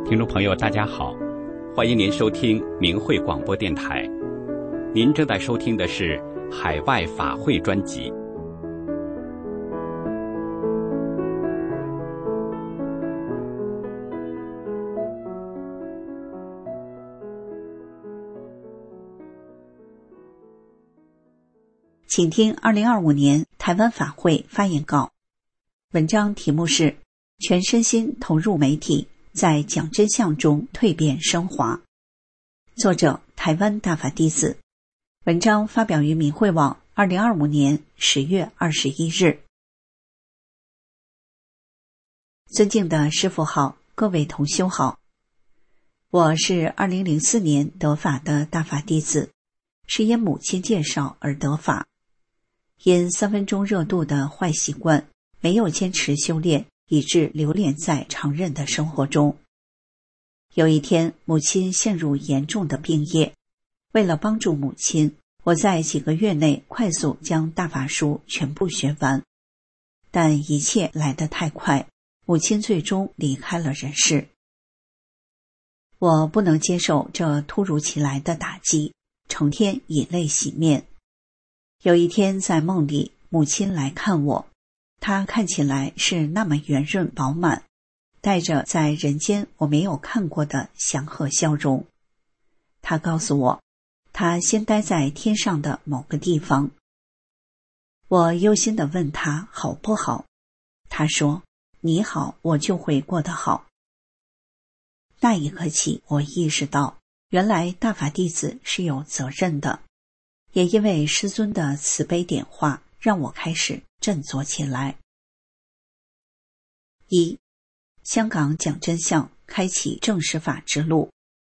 听众朋友大家好，欢迎您收听明慧广播电台。您正在收听的是海外法会专辑。 请听2025年台湾法会发言稿。文章题目是全身心投入媒体，在讲真相中蜕变升华。作者台湾大法弟子。文章发表于明慧网2025年10月21日。尊敬的师父好，各位同修好。我是2004年得法的大法弟子，是因母亲介绍而得法。因3分钟热度的坏习惯，没有坚持修炼，以致流连在常人的生活中。有一天，母亲陷入严重的病业，为了帮助母亲，我在几个月内快速将大法书全部学完。但一切来得太快，母亲最终离开了人世。我不能接受这突如其来的打击，成天以泪洗面。有一天在梦里，母亲来看我，她看起来是那么圆润饱满，带着在人间我没有看过的祥和笑容。她告诉我，她先待在天上的某个地方。我忧心地问她好不好，她说你好，我就会过得好。那一刻起，我意识到原来大法弟子是有责任的，也因为师尊的慈悲点化，让我开始振作起来。1. 香港讲真相，开启正实法之路。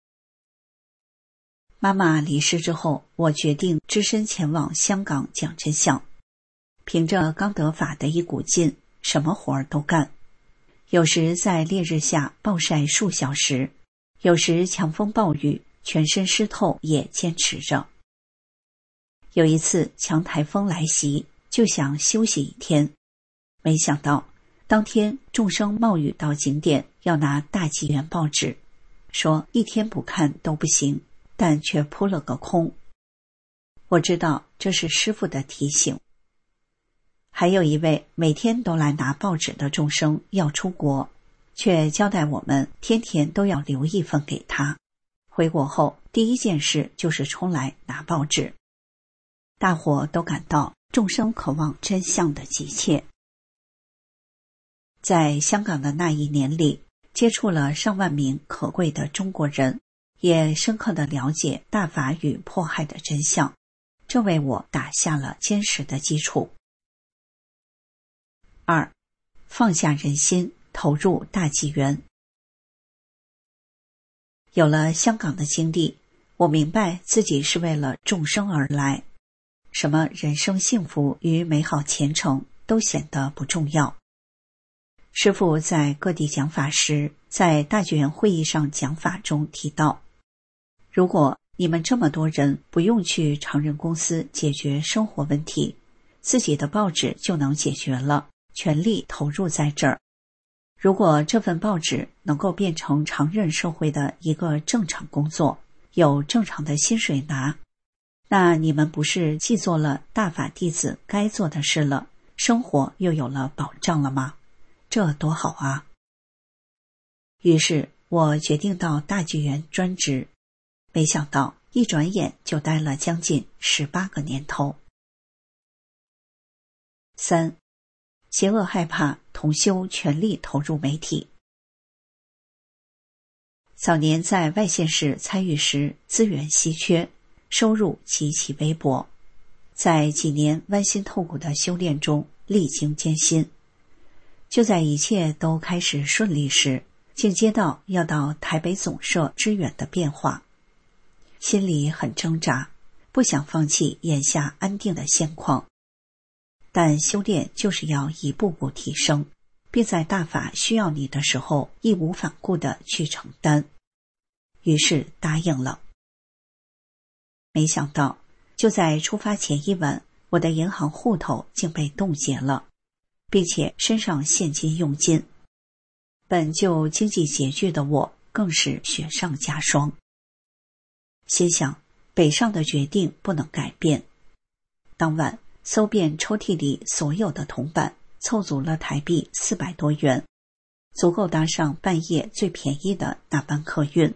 妈妈离世之后，我决定只身前往香港讲真相。凭着刚得法的一股劲，什么活儿都干。有时在烈日下暴晒数小时，有时强风暴雨，全身湿透也坚持着。有一次强台风来袭，就想休息一天，没想到当天众生冒雨到景点，要拿大纪元报纸，说一天不看都不行，但却扑了个空。我知道这是师父的提醒。还有一位每天都来拿报纸的众生要出国，却交代我们天天都要留一份给他，回国后第一件事就是冲来拿报纸。大伙都感到众生渴望真相的急切。在香港的那一年里，接触了上万名可贵的中国人，也深刻地了解大法与迫害的真相，这为我打下了坚实的基础。2. 放下人心，投入大纪元。有了香港的经历，我明白自己是为了众生而来，什么人生幸福与美好前程都显得不重要。师父在各地讲法时，在大纪元会议上讲法中提到，如果你们这么多人不用去常人公司解决生活问题，自己的报纸就能解决了，全力投入在这儿。如果这份报纸能够变成常人社会的一个正常工作，有正常的薪水拿，那你们不是既做了大法弟子该做的事了，生活又有了保障了吗？这多好啊！于是我决定到大纪元专职，没想到一转眼就待了将近18个年头。3. 邪恶害怕，同修全力投入媒体。早年在外县市参与时，资源稀缺，收入极其微薄，在几年剜心透骨的修炼中历经艰辛。就在一切都开始顺利时，竟接到要到台北总社支援的变化，心里很挣扎，不想放弃眼下安定的现况。但修炼就是要一步步提升，并在大法需要你的时候义无反顾地去承担。于是答应了。没想到就在出发前一晚，我的银行户头竟被冻结了，并且身上现金用尽。本就经济拮据的我， 更是雪上加霜。心想北上的决定不能改变。当晚搜遍抽屉里所有的铜板，凑足了台币400多元，足够搭上半夜最便宜的那班客运。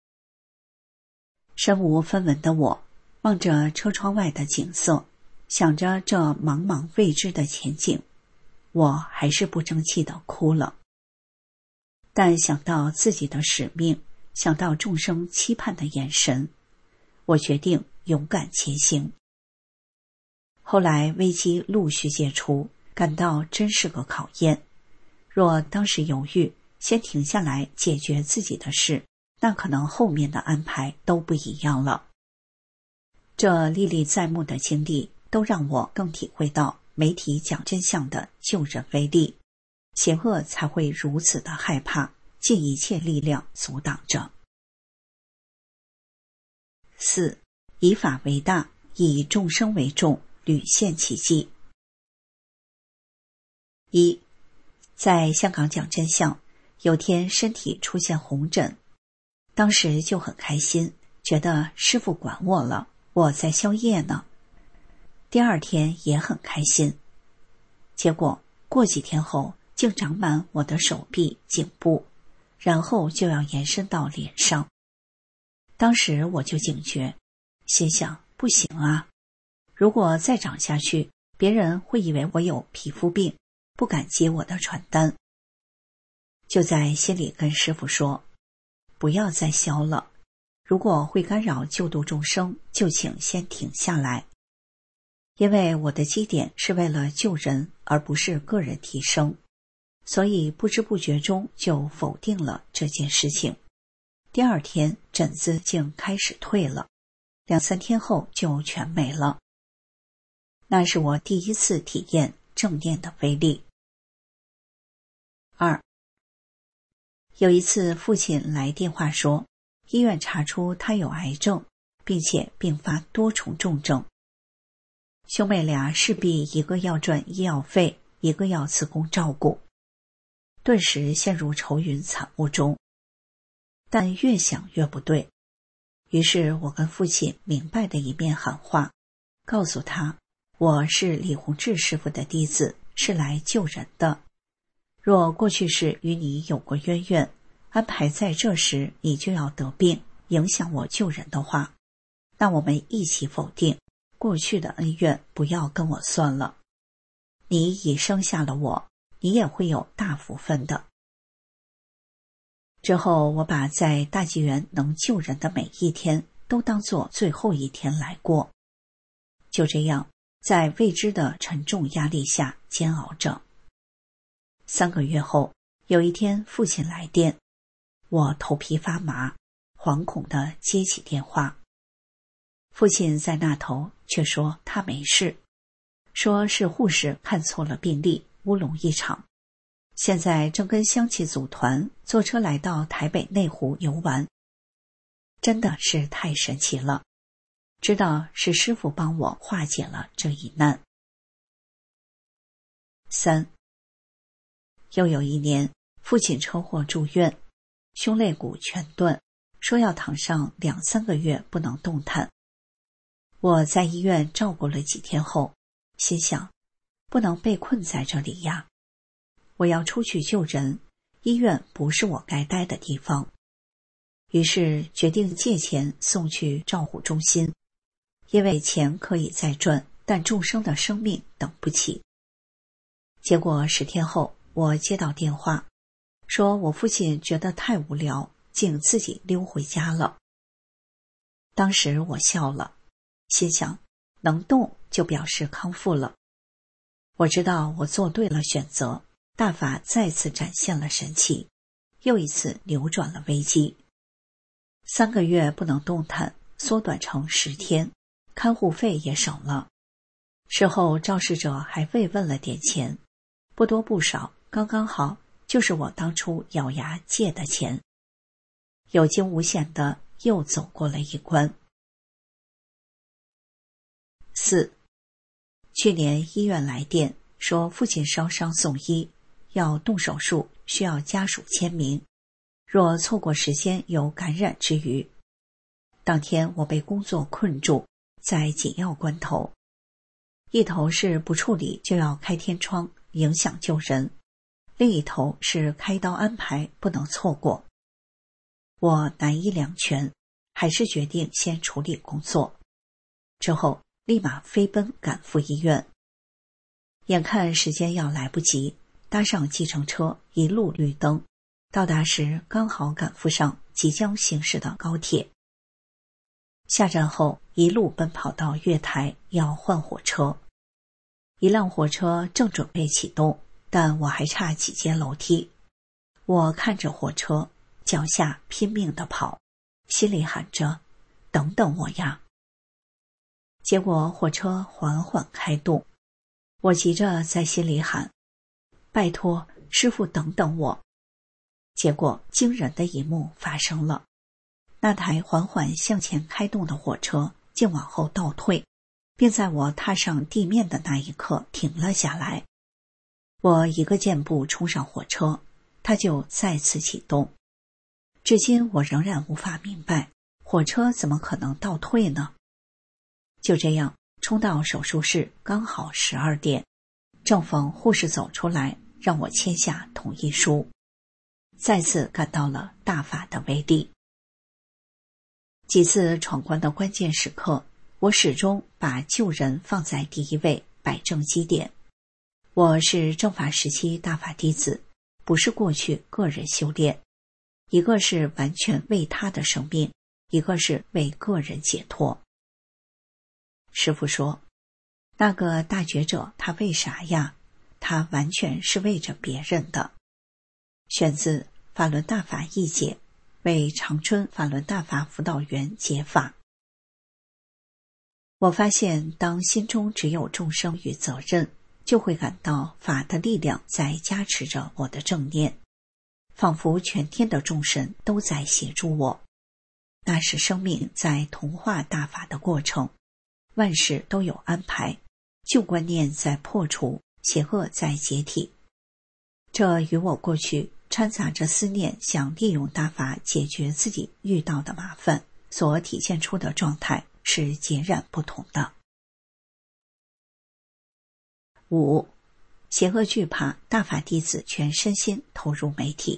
身无分文的我望着车窗外的景色，想着这茫茫未知的前景，我还是不争气地哭了。但想到自己的使命，想到众生期盼的眼神，我决定勇敢前行。后来危机陆续解除，感到真是个考验。若当时犹豫，先停下来解决自己的事，那可能后面的安排都不一样了。这历历在目的经历都让我更体会到媒体讲真相的救人威力，邪恶才会如此的害怕，尽一切力量阻挡着。4. 以法为大，以众生为重，屡现奇迹。1. 在香港讲真相，有天身体出现红疹，当时就很开心，觉得师父管我了，我在宵夜呢。第二天也很开心，结果过几天后竟长满我的手臂、颈部，然后就要延伸到脸上。当时我就警觉，心想不行啊，如果再长下去，别人会以为我有皮肤病，不敢接我的传单。就在心里跟师父说，不要再消了，如果会干扰救度众生，就请先停下来。因为我的基点是为了救人，而不是个人提升，所以不知不觉中就否定了这件事情。第二天疹子竟开始退了，2-3天后就全没了。那是我第一次体验正念的威力。2. 有一次父亲来电话说，医院查出他有癌症，并且并发多重重症。兄妹俩势必一个要赚医药费，一个要辞工照顾，顿时陷入愁云惨雾中。但越想越不对，于是我跟父亲明白的一面喊话，告诉他我是李洪志师傅的弟子，是来救人的。若过去世与你有过渊源，安排在这时你就要得病，影响我救人的话，那我们一起否定，过去的恩怨不要跟我算了。你已生下了我，你也会有大福分的。之后我把在大纪元能救人的每一天都当作最后一天来过。就这样，在未知的沉重压力下煎熬着。3个月后，有一天父亲来电，我头皮发麻，惶恐地接起电话。父亲在那头却说他没事，说是护士看错了病历，乌龙一场。现在正跟乡亲组团坐车来到台北内湖游玩。真的是太神奇了，知道是师父帮我化解了这一难。3. 又有一年，父亲车祸住院，胸肋骨全断，说要躺上2-3个月不能动弹。我在医院照顾了几天后，心想不能被困在这里呀，我要出去救人，医院不是我该待的地方。于是决定借钱送去照护中心，因为钱可以再赚，但众生的生命等不起。结果10天后，我接到电话，说我父亲觉得太无聊，竟自己溜回家了。当时我笑了，心想能动就表示康复了。我知道我做对了选择，大法再次展现了神奇，又一次扭转了危机。3个月不能动弹，缩短成10天，看护费也省了。事后肇事者还慰问了点钱，不多不少，刚刚好，就是我当初咬牙借的钱。有惊无险的又走过了一关。4. 去年医院来电说父亲烧伤送医，要动手术，需要家属签名， 若错过时间有感染之虞。当天我被工作困住，在紧要关头，一头是不处理就要开天窗，影响救人，另一头是开刀安排不能错过。我难以两全，还是决定先处理工作，之后立马飞奔赶赴医院。眼看时间要来不及，搭上计程车，一路绿灯，到达时刚好赶赴上即将行驶的高铁。下站后一路奔跑到月台，要换火车。一辆火车正准备启动，但我还差几阶楼梯。我看着火车，脚下拼命地跑，心里喊着等等我呀。结果火车缓缓开动，我急着在心里喊拜托师父等等我。结果惊人的一幕发生了，那台缓缓向前开动的火车竟往后倒退，并在我踏上地面的那一刻停了下来。我一个箭步冲上火车，它就再次启动。至今我仍然无法明白，火车怎么可能倒退呢？就这样冲到手术室，刚好12点，正逢护士走出来让我签下同意书，再次感到了大法的威力。几次闯关的关键时刻，我始终把救人放在第一位，摆正基点。我是正法时期大法弟子，不是过去个人修炼，一个是完全为他的生命，一个是为个人解脱。师父说，那个大觉者他为啥呀？他完全是为着别人的。选自法轮大法译解，为长春法轮大法辅导员解法。我发现当心中只有众生与责任，就会感到法的力量在加持着我的正念，仿佛全天的众神都在协助我。那是生命在同化大法的过程，万事都有安排，旧观念在破除，邪恶在解体。这与我过去掺杂着思念想利用大法解决自己遇到的麻烦所体现出的状态是截然不同的。5. 邪恶惧怕大法弟子全身心投入媒体。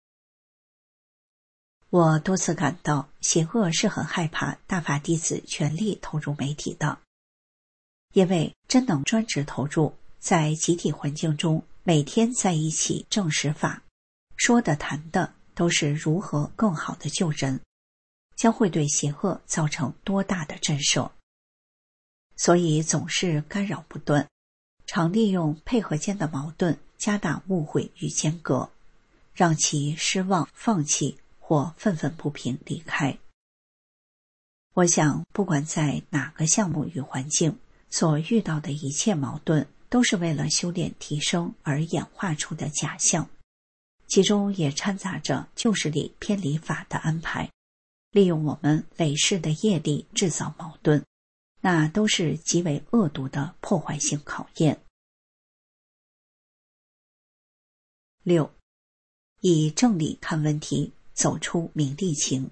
我多次感到邪恶是很害怕大法弟子全力投入媒体的，因为真能专职投入，在集体环境中每天在一起证实法，说的谈的都是如何更好的救人，将会对邪恶造成多大的震慑。所以总是干扰不断，常利用配合间的矛盾加大误会与间隔，让其失望放弃或愤愤不平离开。我想不管在哪个项目与环境，所遇到的一切矛盾都是为了修炼提升而演化出的假象，其中也掺杂着旧势力偏离法的安排，利用我们累世的业力制造矛盾，那都是极为恶毒的破坏性考验。6. 以正理看问题，走出名利情。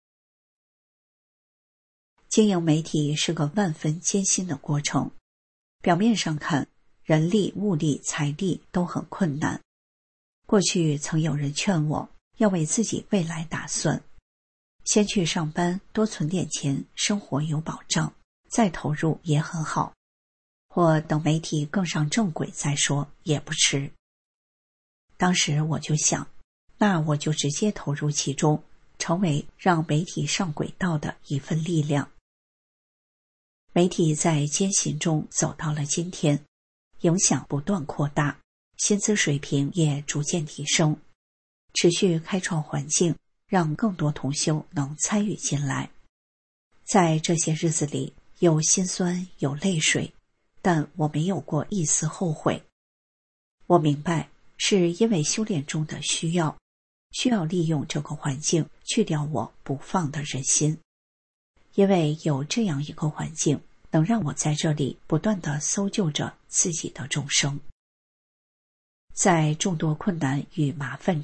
经营媒体是个万分艰辛的过程，表面上看，人力、物力、财力都很困难。过去曾有人劝我要为自己未来打算，先去上班，多存点钱，生活有保障，再投入也很好，或等媒体更上正轨再说也不迟。当时我就想，那我就直接投入其中，成为让媒体上轨道的一份力量。媒体在艰辛中走到了今天，影响不断扩大，薪资水平也逐渐提升，持续开创环境，让更多同修能参与进来。在这些日子里，有心酸，有泪水，但我没有过一丝后悔。我明白，是因为修炼中的需要利用这个环境去掉我不放的人心。因为有这样一个环境，能让我在这里不断地搜救着自己的众生。在众多困难与麻烦中，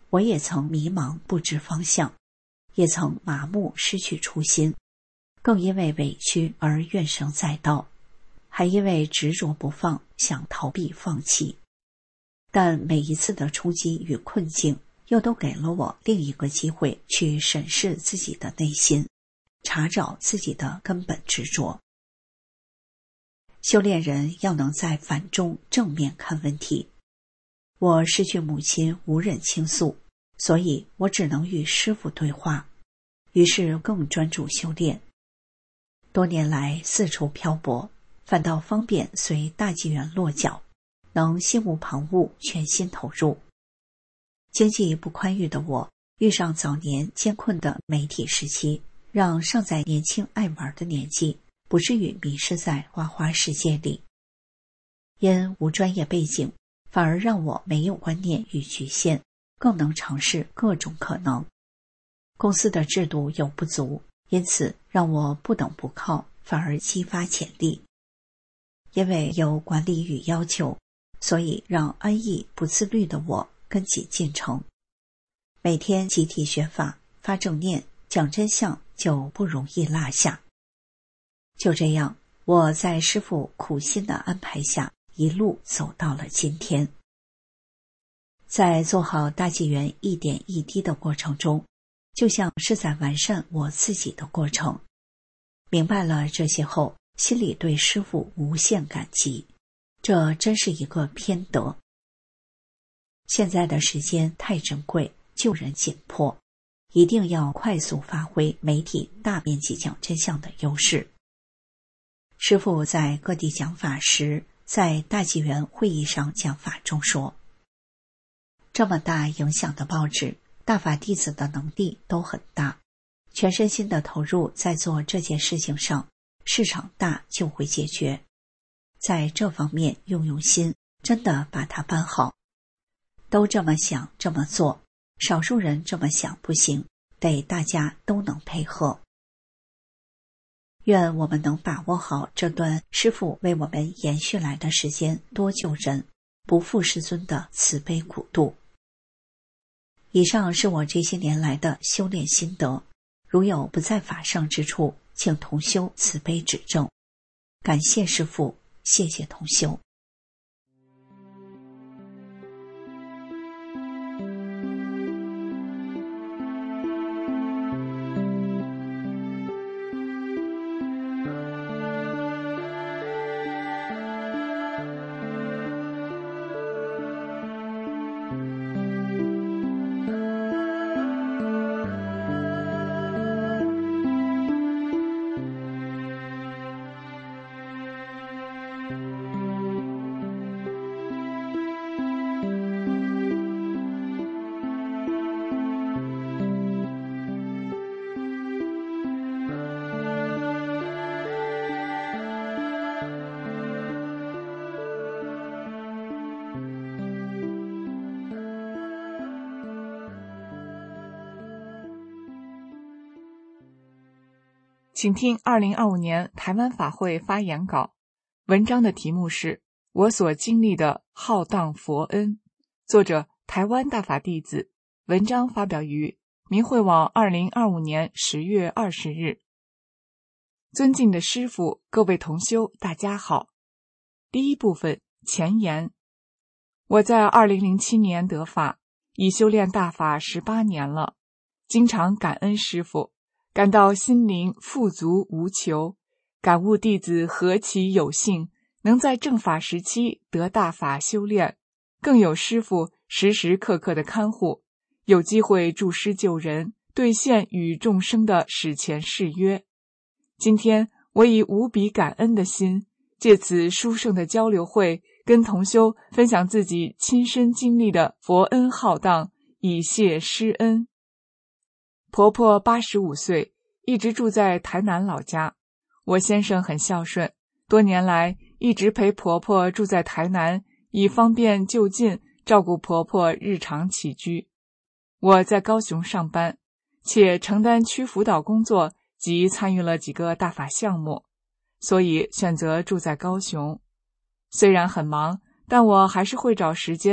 我也曾迷茫不知方向，也曾麻木失去初心，更因为委屈而怨声载道，还因为执着不放想逃避放弃。但每一次的冲击与困境又都给了我另一个机会去审视自己的内心，查找自己的根本执着。修炼人要能在反中正面看问题。我失去母亲无人倾诉，所以我只能与师父对话，于是更专注修炼。多年来四处漂泊，反倒方便随大机缘落脚，能心无旁骛，全心投入。经济不宽裕的我，遇上早年艰困的媒体时期，让尚在年轻爱玩的年纪不至于迷失在花花世界里。因无专业背景，反而让我没有观念与局限，更能尝试各种可能。公司的制度有不足，因此让我不等不靠，反而激发潜力。因为有管理与要求，所以让安逸不自律的我跟紧进程。每天集体学法，发正念，讲真相，就不容易落下。就这样，我在师父苦心的安排下，一路走到了今天。在做好大纪元一点一滴的过程中，就像是在完善我自己的过程。明白了这些后，心里对师父无限感激，这真是一个偏德。现在的时间太珍贵，救人紧迫，一定要快速发挥媒体大面积讲真相的优势。师父在各地讲法时，在大纪元会议上讲法中说，这么大影响的报纸，大法弟子的能力都很大，全身心的投入在做这件事情上，市场大就会解决。在这方面用心，真的把它办好。都这么想这么做，少数人这么想不行，得大家都能配合。愿我们能把握好这段师父为我们延续来的时间，多救人，不负师尊的慈悲苦度。以上是我这些年来的修炼心得，如有不在法上之处，请同修慈悲指正。感谢师父，谢谢同修。 请听2025年台湾法会发言稿，文章的题目是我所经历的浩荡佛恩，作者台湾大法弟子，文章发表于明慧网2025年10月20日。尊敬的师父，各位同修，大家好。第一部分前言，我在2007年得法，已修炼大法18年了，经常感恩师父，感到心灵富足无求，感悟弟子何其有幸，能在正法时期得大法修炼，更有师父时时刻刻的看护，有机会助师救人，兑现与众生的史前誓约。今天我以无比感恩的心，借此殊胜的交流会，跟同修分享自己亲身经历的佛恩浩荡，以谢师恩。婆婆85岁，一直住在台南老家。我先生很孝顺，多年来一直陪婆婆住在台南，以方便就近照顾婆婆日常起居。我在高雄上班，且承担区辅导工作及参与了几个大法项目，所以选择住在高雄。虽然很忙，但我还是会找时间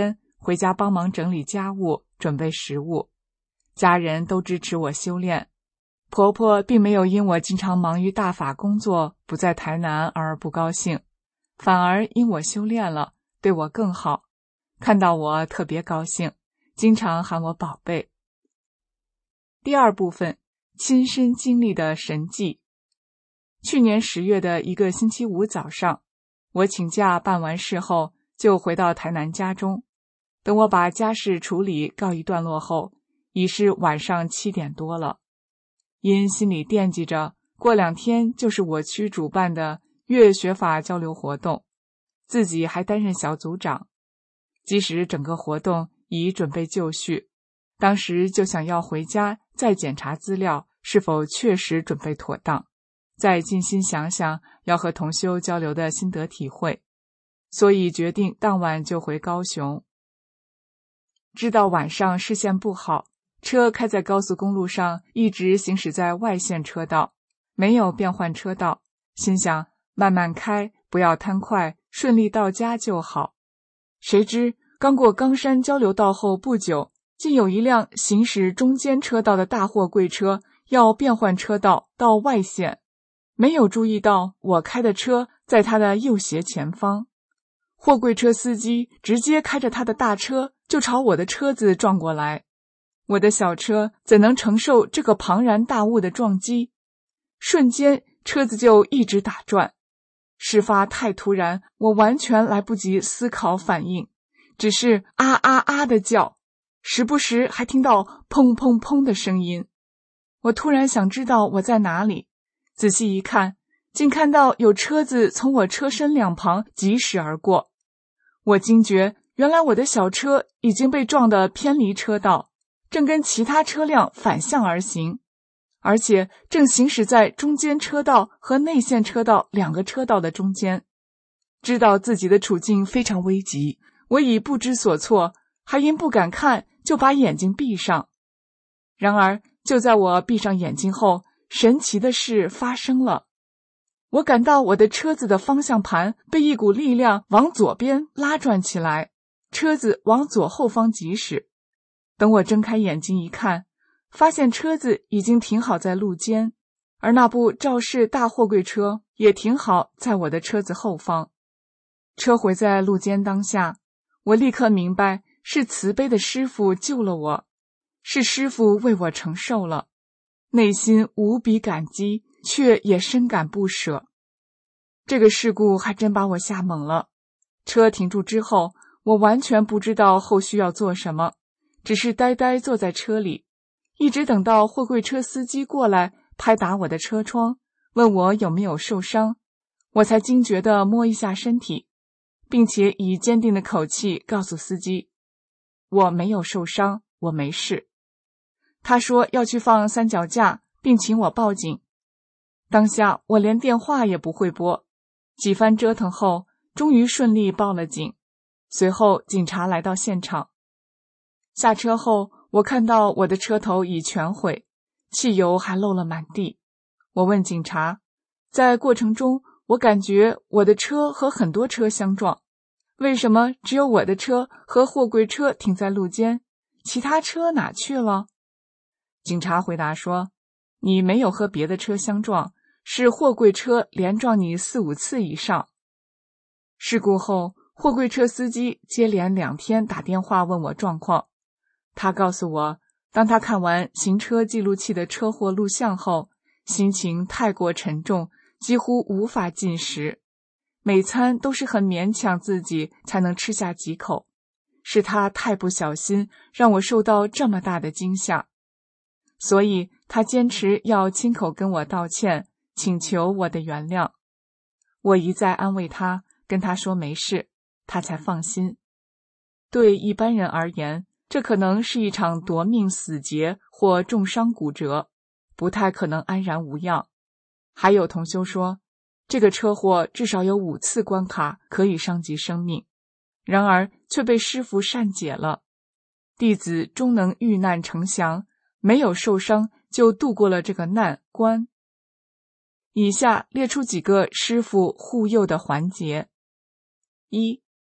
回家帮忙整理家务，准备食物。家人都支持我修炼。婆婆并没有因我经常忙于大法工作，不在台南而不高兴，反而因我修炼了，对我更好，看到我特别高兴，经常喊我宝贝。第二部分，亲身经历的神迹。去年10月的一个星期五早上，我请假办完事后，就回到台南家中。等我把家事处理告一段落后，已是晚上7点多了。因心里惦记着过2天就是我区主办的月学法交流活动，自己还担任小组长。即使整个活动已准备就绪，当时就想要回家再检查资料是否确实准备妥当，再静心想想要和同修交流的心得体会，所以决定当晚就回高雄。知道晚上视线不好，车开在高速公路上，一直行驶在外线车道，没有变换车道，心想慢慢开，不要贪快，顺利到家就好。谁知刚过冈山交流道后不久，竟有一辆行驶中间车道的大货柜车要变换车道到外线，没有注意到我开的车在他的右斜前方。货柜车司机直接开着他的大车就朝我的车子撞过来，我的小车怎能承受这个庞然大物的撞击？瞬间车子就一直打转。事发太突然，我完全来不及思考反应，只是啊啊啊的叫，时不时还听到砰砰砰的声音。我突然想知道我在哪里，仔细一看，竟看到有车子从我车身两旁疾驶而过。我惊觉，原来我的小车已经被撞得偏离车道，正跟其他车辆反向而行，而且正行驶在中间车道和内线车道2个车道的中间。知道自己的处境非常危急，我已不知所措，还因不敢看就把眼睛闭上。然而就在我闭上眼睛后，神奇的事发生了。我感到我的车子的方向盘被一股力量往左边拉转起来，车子往左后方疾驶。等我睁开眼睛一看，发现车子已经停好在路肩，而那部肇事大货柜车也停好在我的车子后方。车毁在路肩当下，我立刻明白是慈悲的师父救了我，是师父为我承受了，内心无比感激，却也深感不舍。这个事故还真把我吓懵了。车停住之后，我完全不知道后续要做什么，只是呆呆坐在车里，一直等到货柜车司机过来拍打我的车窗，问我有没有受伤，我才惊觉地摸一下身体，并且以坚定的口气告诉司机，我没有受伤，我没事。他说要去放3脚架，并请我报警。当下我连电话也不会拨，几番折腾后，终于顺利报了警。随后警察来到现场。下车后，我看到我的车头已全毁，汽油还漏了满地。我问警察，在过程中我感觉我的车和很多车相撞，为什么只有我的车和货柜车停在路肩，其他车哪去了？警察回答说，你没有和别的车相撞，是货柜车连撞你4、5次以上。事故后，货柜车司机接连2天打电话问我状况。他告诉我，当他看完行车记录器的车祸录像后，心情太过沉重，几乎无法进食，每餐都是很勉强自己才能吃下几口。是他太不小心，让我受到这么大的惊吓。所以他坚持要亲口跟我道歉，请求我的原谅。我一再安慰他，跟他说没事，他才放心。对一般人而言，这可能是一场夺命死劫或重伤骨折，不太可能安然无恙。还有同修说，这个车祸至少有5次关卡可以伤及生命，然而却被师父善解了。弟子终能遇难成祥，没有受伤就度过了这个难关。以下列出几个师父护佑的环节。1.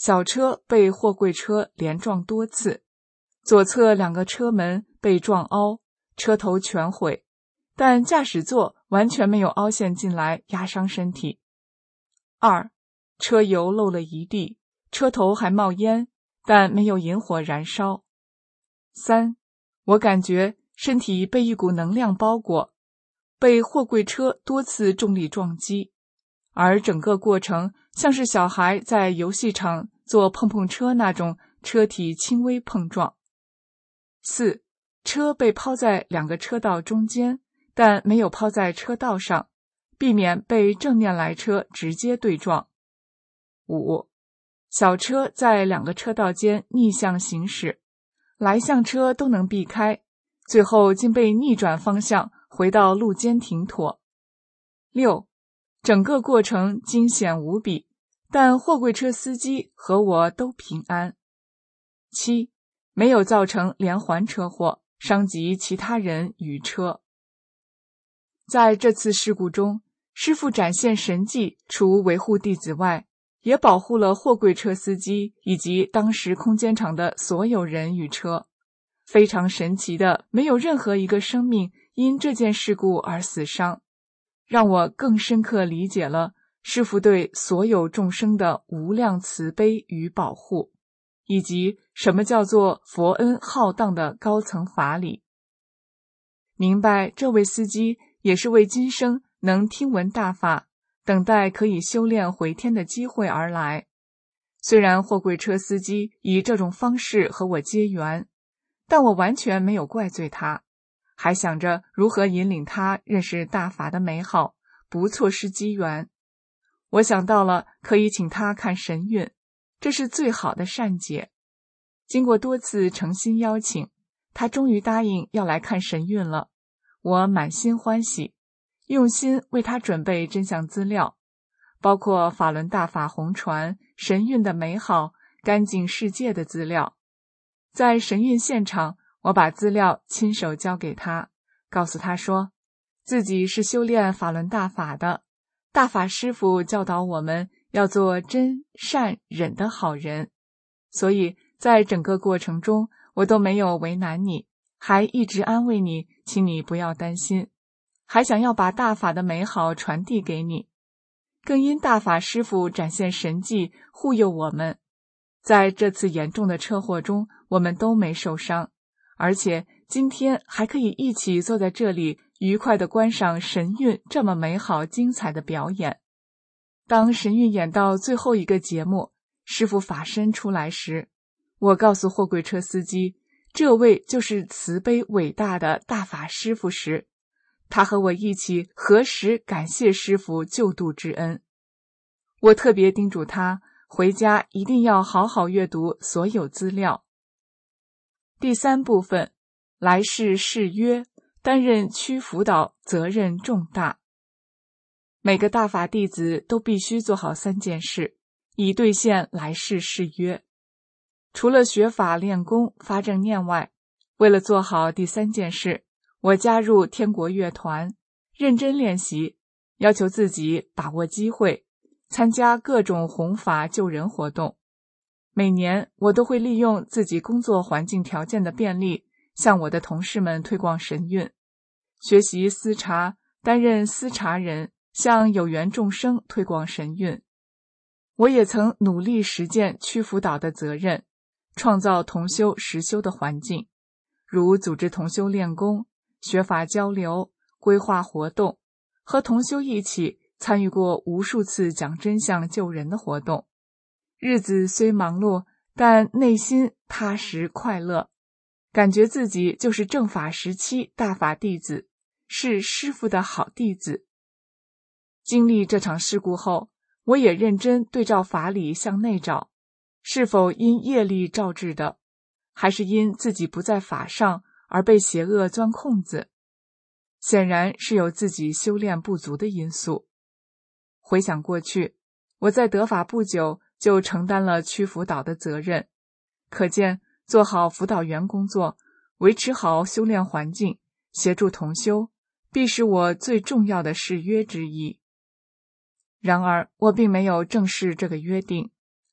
小车被货柜车连撞多次，左侧2个车门被撞凹，车头全毁，但驾驶座完全没有凹陷进来压伤身体。2. 车油漏了一地，车头还冒烟，但没有引火燃烧。3. 我感觉身体被一股能量包裹，被货柜车多次重力撞击，而整个过程像是小孩在游戏场做碰碰车那种车体轻微碰撞。4. 车被抛在2个车道中间，但没有抛在车道上，避免被正面来车直接对撞。5. 小车在2个车道间逆向行驶，来向车都能避开，最后竟被逆转方向回到路肩停妥。6. 整个过程惊险无比，但货柜车司机和我都平安。7. 没有造成连环车祸，伤及其他人与车。在这次事故中，师父展现神迹，除维护弟子外，也保护了货柜车司机以及当时空间场的所有人与车。非常神奇的，没有任何一个生命因这件事故而死伤，让我更深刻理解了师父对所有众生的无量慈悲与保护，以及什么叫做佛恩浩荡的高层法理。明白这位司机也是为今生能听闻大法，等待可以修炼回天的机会而来。虽然货柜车司机以这种方式和我结缘，但我完全没有怪罪他，还想着如何引领他认识大法的美好，不错失机缘。我想到了可以请他看神韵，这是最好的善解。经过多次诚心邀请，他终于答应要来看神韵了。我满心欢喜，用心为他准备真相资料，包括法轮大法红传、神韵的美好、干净世界的资料。在神韵现场，我把资料亲手交给他，告诉他说，自己是修炼法轮大法的，大法师父教导我们要做真善忍的好人，所以在整个过程中，我都没有为难你，还一直安慰你，请你不要担心，还想要把大法的美好传递给你。更因大法师父展现神迹，护佑我们，在这次严重的车祸中，我们都没受伤，而且今天还可以一起坐在这里，愉快地观赏神韵这么美好精彩的表演。当神韵演到最后一个节目，师父法身出来时，我告诉货柜车司机，这位就是慈悲伟大的大法师父时，他和我一起合十感谢师父救度之恩。我特别叮嘱他回家一定要好好阅读所有资料。第3部分，来世誓约，担任区辅导责任重大。每个大法弟子都必须做好3件事，以兑现来世誓约。除了学法练功发正念外，为了做好第3件事，我加入天国乐团，认真练习，要求自己把握机会，参加各种弘法救人活动。每年我都会利用自己工作环境条件的便利，向我的同事们推广神韵，学习思察，担任思察人，向有缘众生推广神韵。我也曾努力实践区辅导的责任，创造同修实修的环境，如组织同修练功、学法交流、规划活动，和同修一起参与过无数次讲真相救人的活动。日子虽忙碌，但内心踏实快乐，感觉自己就是正法时期大法弟子，是师父的好弟子。经历这场事故后，我也认真对照法理向内找，是否因业力招致的，还是因自己不在法上而被邪恶钻空子？显然是有自己修炼不足的因素。回想过去，我在得法不久就承担了区辅导的责任，可见做好辅导员工作，维持好修炼环境，协助同修，必是我最重要的誓约之一。然而我并没有正视这个约定，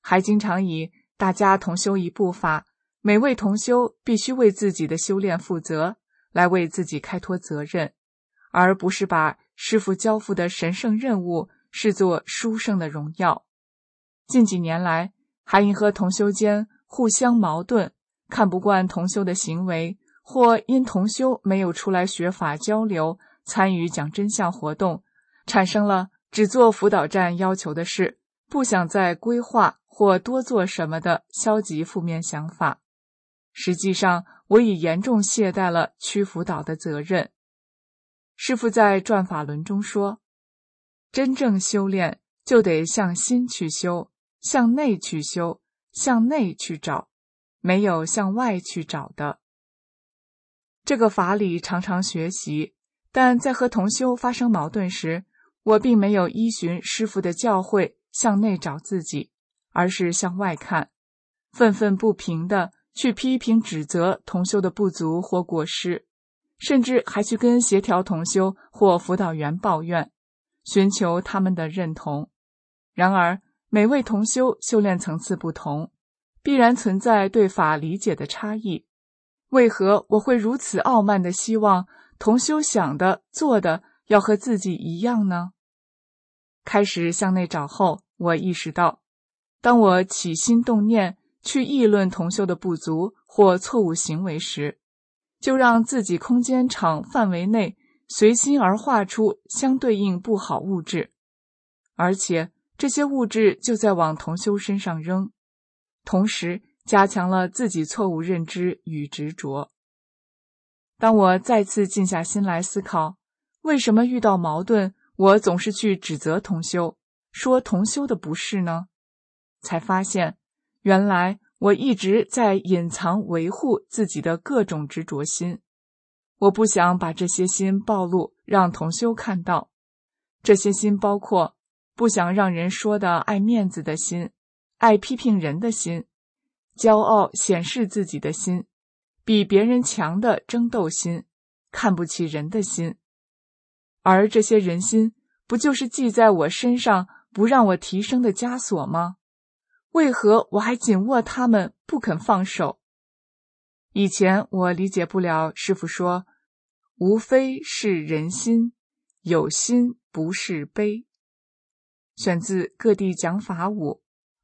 还经常以大家同修一部法，每位同修必须为自己的修炼负责，来为自己开脱责任，而不是把师父交付的神圣任务视作殊胜的荣耀。近几年来，还因和同修间互相矛盾，看不惯同修的行为，或因同修没有出来学法交流，参与讲真相活动，产生了只做辅导站要求的事，不想再规划或多做什么的消极负面想法。实际上，我已严重懈怠了区辅导的责任。师父在转法轮中说，真正修炼就得向心去修，向内去修，向内去找，没有向外去找的。这个法理常常学习，但在和同修发生矛盾时，我并没有依循师父的教诲向内找自己，而是向外看，愤愤不平地去批评指责同修的不足或过失，甚至还去跟协调同修或辅导员抱怨，寻求他们的认同。然而，每位同修修炼层次不同，必然存在对法理解的差异。为何我会如此傲慢地希望同修想的、做的要和自己一样呢？开始向内找后，我意识到，当我起心动念去议论同修的不足或错误行为时，就让自己空间场范围内随心而画出相对应不好物质，而且这些物质就在往同修身上扔，同时加强了自己错误认知与执着。当我再次静下心来思考，为什么遇到矛盾，我总是去指责同修，说同修的不是呢？才发现，原来我一直在隐藏维护自己的各种执着心。我不想把这些心暴露，让同修看到。这些心包括不想让人说的爱面子的心，爱批评人的心，骄傲显示自己的心，比别人强的争斗心，看不起人的心。而这些人心，不就是系在我身上不让我提升的枷锁吗？为何我还紧握它们不肯放手？以前我理解不了师父说，无非是人心，有心不是悲。选自各地讲法5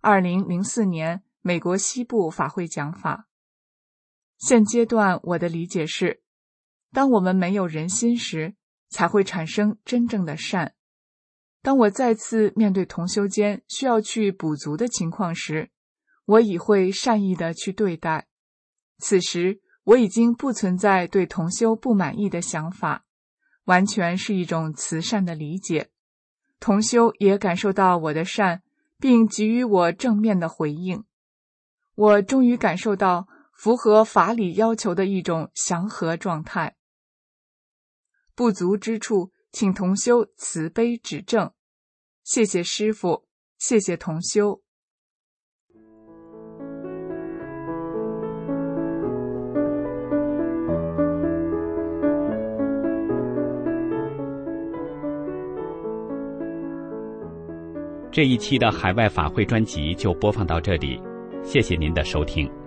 2004年美国西部法会讲法。现阶段我的理解是，当我们没有人心时，才会产生真正的善。当我再次面对同修间需要去补足的情况时，我已会善意地去对待。此时我已经不存在对同修不满意的想法，完全是一种慈善的理解。同修也感受到我的善，并给予我正面的回应。我终于感受到符合法理要求的一种祥和状态。不足之处，请同修慈悲指正。谢谢师父，谢谢同修。 这一期的海外法会专辑就播放到这里，谢谢您的收听。